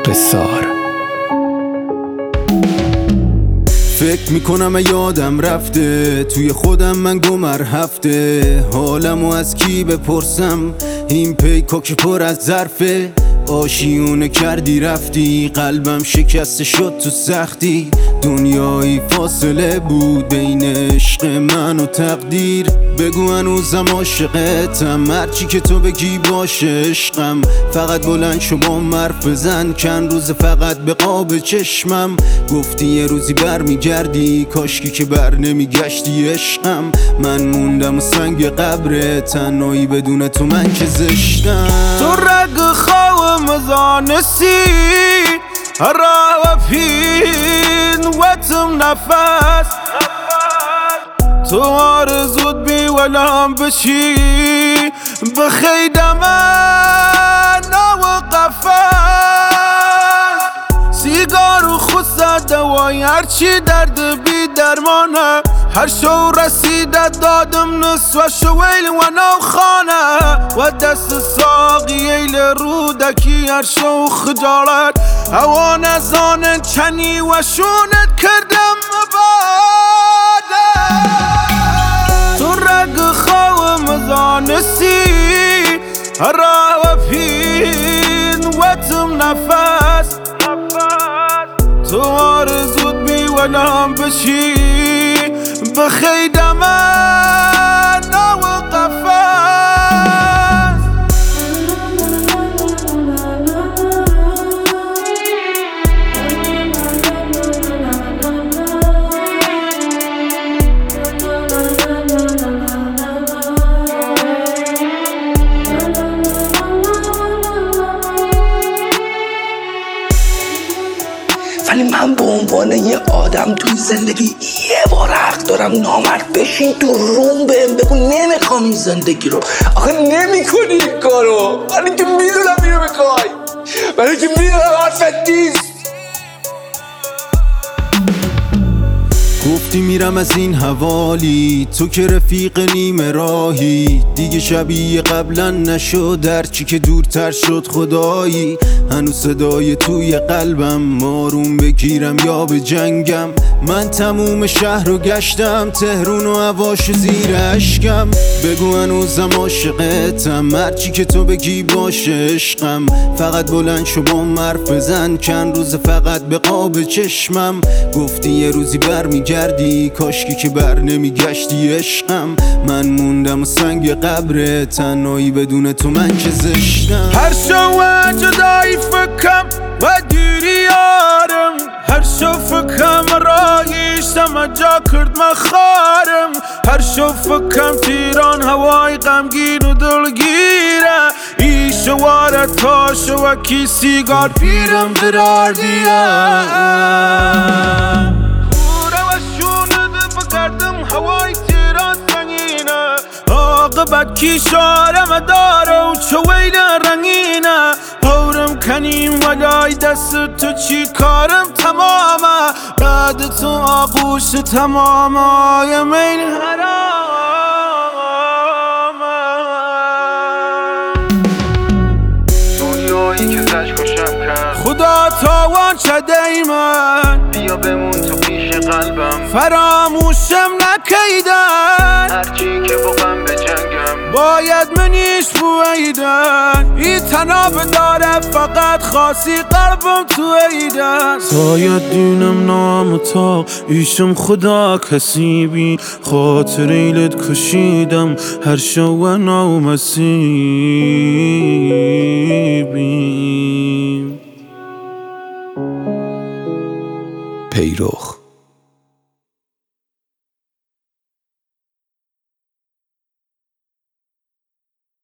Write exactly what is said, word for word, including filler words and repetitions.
قصار. فکر میکنم یادم رفته، توی خودم من گمر هفته. حالمو از کی بپرسم، این پیکاک پر از ظرفه. آشیونه کردی رفتی، قلبم شکسته شد تو سختی. دنیایی فاصله بود بین عشق من و تقدیر. بگو هنوزم عاشقتم، هرچی که تو بگی باشه عشقم. فقط بلند شو با حرف بزن، چند روز فقط به قاب چشمم. گفتی یه روزی بر میگردی، کاشکی که بر نمیگشتی عشقم. من موندم و سنگ قبره، تنهایی بدون تو من که زشتم. تو رگ خواه مزانسی را و پین و تم نفس. تو آرزود بی ولام بشی بخید من و قفس. سیگار و خود دوای هرچی درد بی درمانه. هر شو رسیده دادم نصف شویل و نو خانه. و دست ساقی ایل رودکی هر شو خجالت. هوا نزانن چنی و شونت کردم مباده. تو رگ خواه مزانسی را و پین و تم نفس. تو آرزود بی ولام بشی بخید من و قفس. ولی من به عنوان یه آدم توی زندگی یه بار حق دارم نامرد بشین تو روم بهم بگو نمیخوام این زندگی رو. آخه نمی کنی این کارو، ولی که میدونم اینو میخوای، ولی که میدونم حرفت نیست. گفتی میرم از این حوالی، تو که رفیق نیمه راهی. دیگه شبیه قبلا نشد، هرچی که دورتر شد خدایی. هنوز صدای توی قلبم، آروم بگیرم یا به جنگم. من تموم شهر رو گشتم، تهرون و هواش زیر اشکم. بگو هنوزم عاشقتم، هرچی که تو بگی باشه عشقم. فقط بلند شو با حرف بزن، چند روز فقط به قاب چشمم. گفتی یه روزی بر میگردی، کاشکی که بر نمیگشتی عشقم. من موندم و سنگ قبره، تنهایی بدون تو من که زشتم. هر شو جدایی فکم و دیری یارم. هر شو فکم رایشتم جا کرد مخارم. هر شو فکم تیران هوای غمگین و دلگیره. ای شواره تا شوکی سیگار پیرم قرار دیه. هوای تیران سنگینه، عاقبت کی شارم داره و چویل رنگینه. پورم کنیم ولای دست تو چی کارم تمامه. بعد تو آغوش تمام آی من حرامه. دنیایی که زش کشم کرد، خدا تاوان شده من. بیا بمون تو پیش قلبم، فراموشم نکیدن. هرچی که با غم به جنگم، باید منیش بویدن. این تناب داره فقط خاصی قلبم تو ایدن. ساید دینم نام تا ایشم خدا کسی بی. خاطر ایلت کشیدم هر شو و نامسیبیم. پیرخ